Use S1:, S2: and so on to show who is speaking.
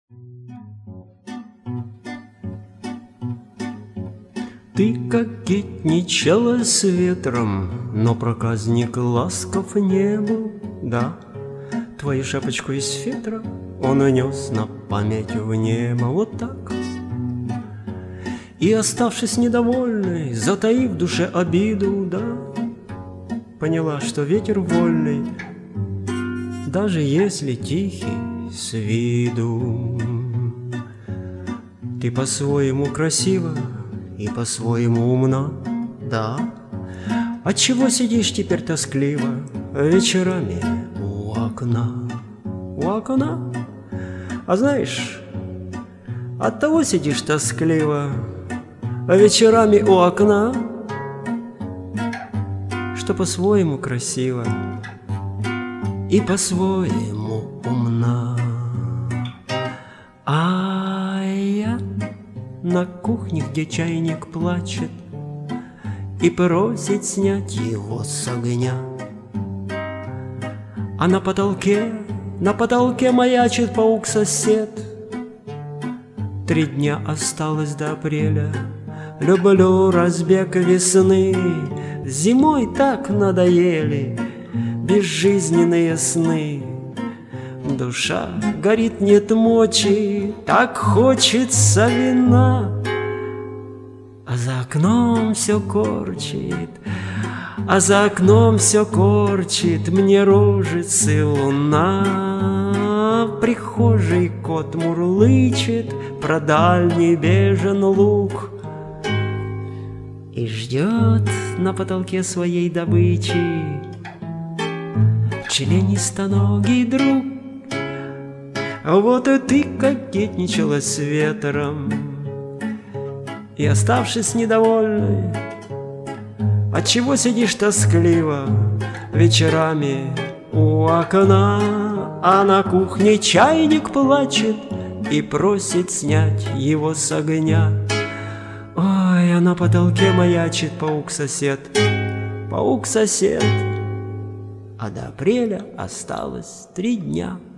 S1: Ты кокетничала с ветром, но проказник ласков не был, да. Твою шапочку из фетра он унес на память в небо, вот так. И, оставшись недовольной, затаив в душе обиду, да, поняла, что ветер вольный, даже если тихий с виду. Ты по-своему красива и по-своему умна, да. Отчего сидишь теперь тоскливо вечерами у окна? У окна? А знаешь, оттого сидишь тоскливо вечерами у окна, что по-своему красиво и по-своему умна. А я на кухне, где чайник плачет, и просит снять его с огня. А на потолке маячит паук-сосед. 3 дня осталось до апреля. Люблю разбег весны. Зимой так надоели безжизненные сны. Душа горит, нет мочи, так хочется вина. А за окном все корчит, а за окном все корчит мне рожицы луна. В прихожей кот мурлычет про дальний бежен луг и ждет на потолке своей добычи членистоногий друг. Вот и ты кокетничала с ветром, и, оставшись недовольной, отчего сидишь тоскливо вечерами у окна? А на кухне чайник плачет и просит снять его с огня. Ой, а на потолке маячит паук-сосед, паук-сосед. А до апреля осталось 3 дня.